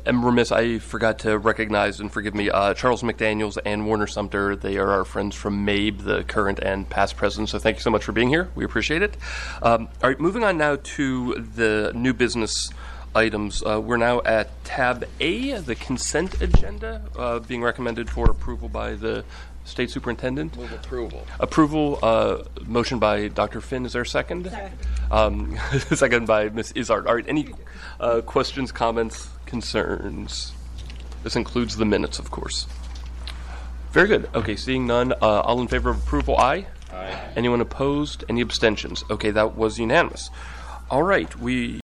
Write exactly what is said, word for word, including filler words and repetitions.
am remiss, I forgot to recognize, and forgive me, uh, Charles McDaniels and Warner Sumter. They are our friends from MABE, the current and past president, so thank you so much for being here. We appreciate it. Um, all right, moving on now to the new business items. Uh, we're now at tab A, the consent agenda, uh, being recommended for approval by the State Superintendent. Move approval. Approval, uh, motion by Doctor Finn. Is there a second? Second. Um, second by Miz Izzard. All right, any uh, questions, comments, concerns? This includes the minutes, of course. Very good. Okay, seeing none, uh, all in favor of approval, aye? Aye. Anyone opposed? Any abstentions? Okay, that was unanimous. All right, we